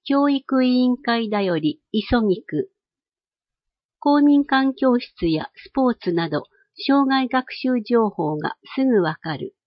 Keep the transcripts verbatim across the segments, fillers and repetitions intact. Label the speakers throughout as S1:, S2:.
S1: 教育委員会だより急ぎく。公民館教室やスポーツなど、障害学習情報がすぐわかる。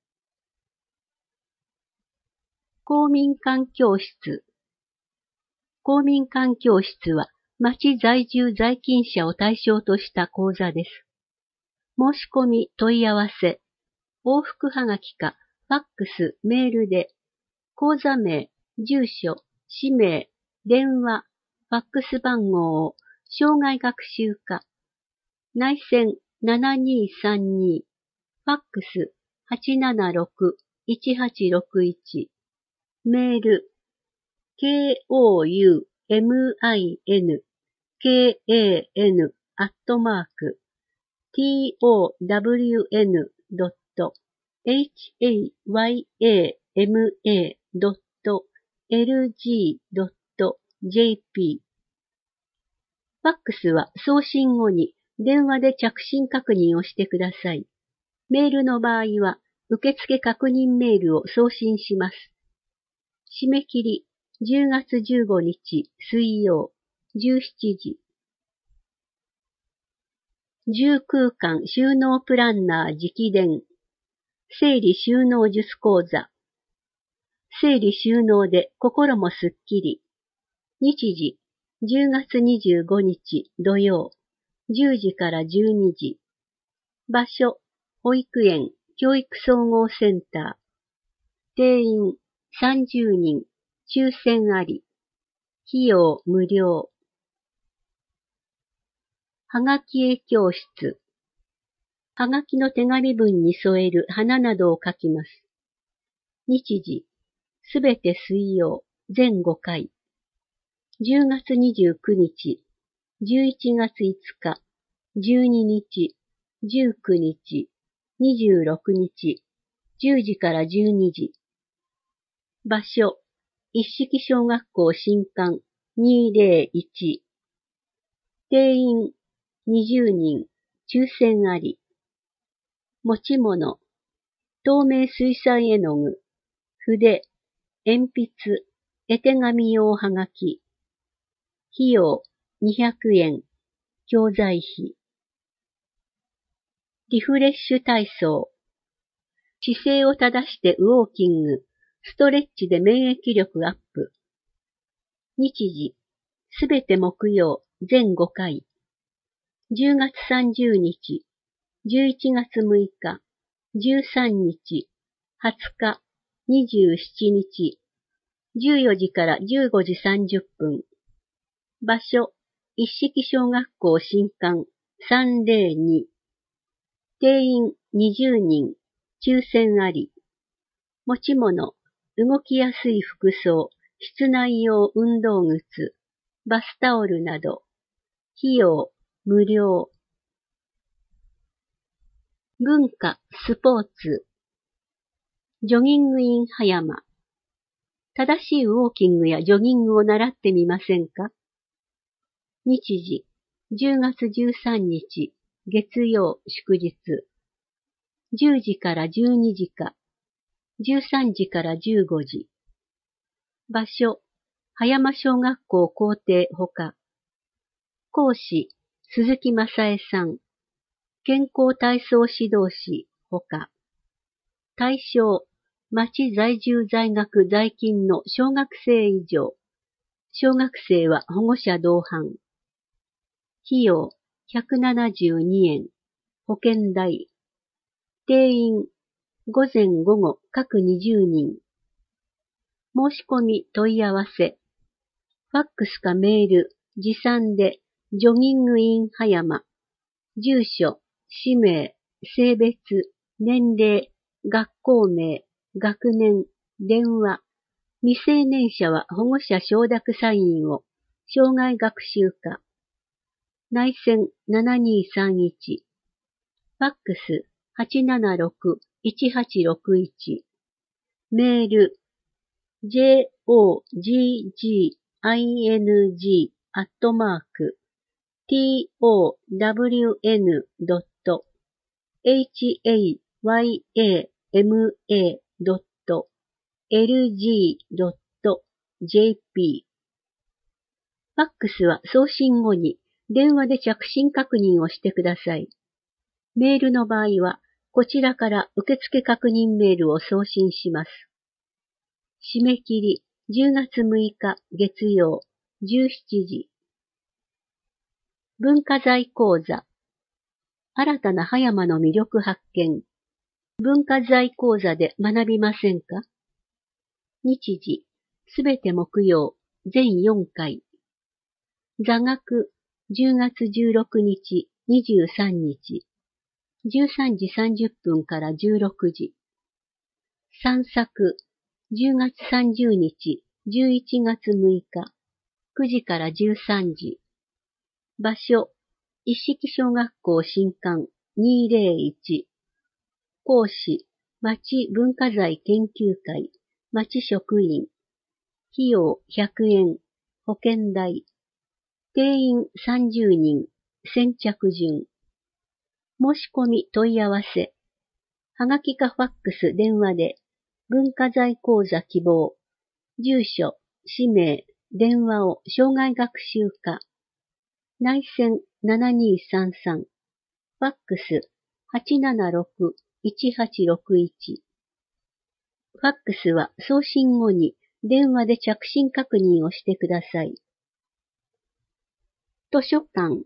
S1: 公民館教室。公民館教室は、町在住在勤者を対象とした講座です。申し込み問い合わせ、往復はがきか、ファックス、メールで、講座名、住所、氏名、電話、ファックス番号を、障害学習課、内線ななにーさんに、ファックスはちななろくいちはちろくいち、メール、ケーオーユーエムアイエヌケーエーエヌ アットマーク、トワンドットエイチエーワイエーエムエードットエルジードットジェーピー。ファックスは送信後に電話で着信確認をしてください。メールの場合は受付確認メールを送信します。締め切りじゅうがつじゅうごにち水曜じゅうしちじ。住空間収納プランナー直伝。整理収納術講座。整理収納で心もすっきり。日時、じゅうがつにじゅうごにち土曜、じゅうじからじゅうにじ。場所、保育園教育総合センター。定員さんじゅうにん、抽選あり。費用無料。はがき絵教室。はがきの手紙文に添える花などを書きます。日時、すべて水曜、全ごかい。じゅうがつにじゅうくにち、じゅういちがついつか、じゅうににち、じゅうくにち、にじゅうろくにち、じゅうじからじゅうにじ。場所、一式小学校新館にひゃくいち。定員にじゅうにん、抽選あり。持ち物、透明水彩絵の具、筆、鉛筆、絵手紙用はがき。費用にひゃくえん、教材費。リフレッシュ体操。姿勢を正してウォーキング、ストレッチで免疫力アップ。日時、すべて木曜、全ごかい。じゅうがつさんじゅうにち、じゅういちがつむいか、じゅうさんにち、はつか、にじゅうしちにち、じゅうよじからじゅうごじさんじゅっぷん。場所、一式小学校新館さんぜろに。定員にじゅうにん、抽選あり。持ち物、動きやすい服装、室内用運動靴、バスタオルなど。費用、無料。文化、スポーツ。ジョギングイン葉山。正しいウォーキングやジョギングを習ってみませんか？日時、じゅうがつじゅうさんにち、月曜、祝日。じゅうじからじゅうにじか、じゅうさんじからじゅうごじ。場所、葉山小学校校庭ほか。講師、鈴木正恵さん。健康体操指導士ほか。対象、町在住在学在勤の小学生以上。小学生は保護者同伴。費用ひゃくななじゅうにえん。保険代。定員午前午後各にじゅうにん。申し込み問い合わせ。ファックスかメール、持参でジョギングイン葉山。住所、氏名、性別、年齢、学校名、学年、電話。未成年者は保護者承諾サインを。障害学習課。内線ななにーさんいち。ファックスはちななろくいちはちろくいち。メール ジョギング アットマーク トワンドットエイチエーワイエーエムエードットエルジードットジェーピーファックスは送信後に電話で着信確認をしてください。メールの場合は、こちらから受付確認メールを送信します。締め切りじゅうがつむいか月曜じゅうしちじ。文化財講座。新たな葉山の魅力発見。文化財講座で学びませんか？日時、すべて木曜、全よんかい。座学、じゅうがつじゅうろくにち、にじゅうさんにち。じゅうさんじさんじゅっぷんからじゅうろくじ。散策、じゅうがつさんじゅうにち、じゅういちがつむいか、くじからじゅうさんじ。場所、一色小学校新館にひゃくいち。講師、町文化財研究会、町職員。費用ひゃくえん、保険代。定員さんじゅうにん、先着順。申し込み問い合わせ。はがきかファックス電話で、文化財講座希望。住所、氏名、電話を生涯学習課。内線ななにさんさん。ファックスはちななろくいちはちろくいち。ファックスは送信後に電話で着信確認をしてください。図書館。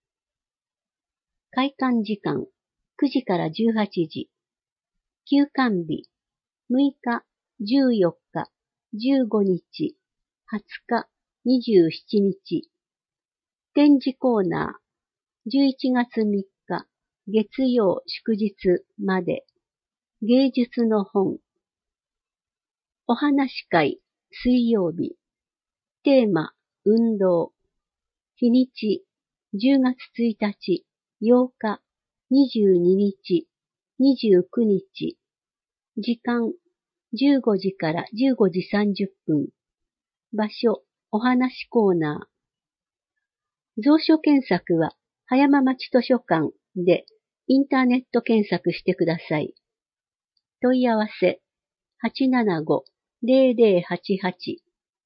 S1: 開館時間くじからじゅうはちじ。休館日むいか、じゅうよっか、じゅうごにち、はつか、にじゅうしちにち。展示コーナーじゅういちがつみっか、月曜祝日まで。芸術の本。お話会、水曜日。テーマ、運動。日にち、じゅうがつついたち、ようか、にじゅうににち、にじゅうくにち。時間、じゅうごじからじゅうごじさんじゅっぷん。場所、お話コーナー。蔵書検索は、葉山町図書館でインターネット検索してください。問い合わせ、はちななご ぜろぜろはちはち。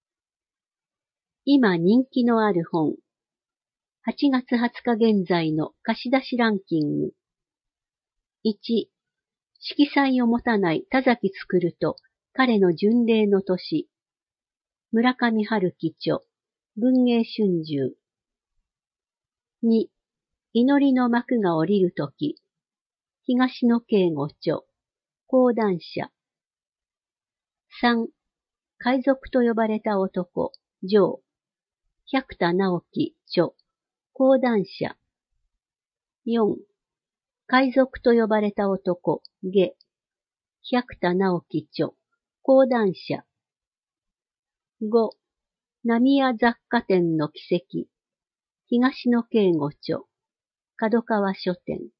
S1: 今人気のある本。はちがつはつか現在の貸し出しランキング。いち、色彩を持たない田崎作と彼の巡礼の年。村上春樹著、文藝春秋。に、祈りの幕が降りるとき。東野圭吾著、講談社。さん、海賊と呼ばれた男、上。百田直樹著、講談社。よん、海賊と呼ばれた男、下。百田直樹著、講談社。ご、浪屋雑貨店の奇跡。東野圭吾著、角川書店。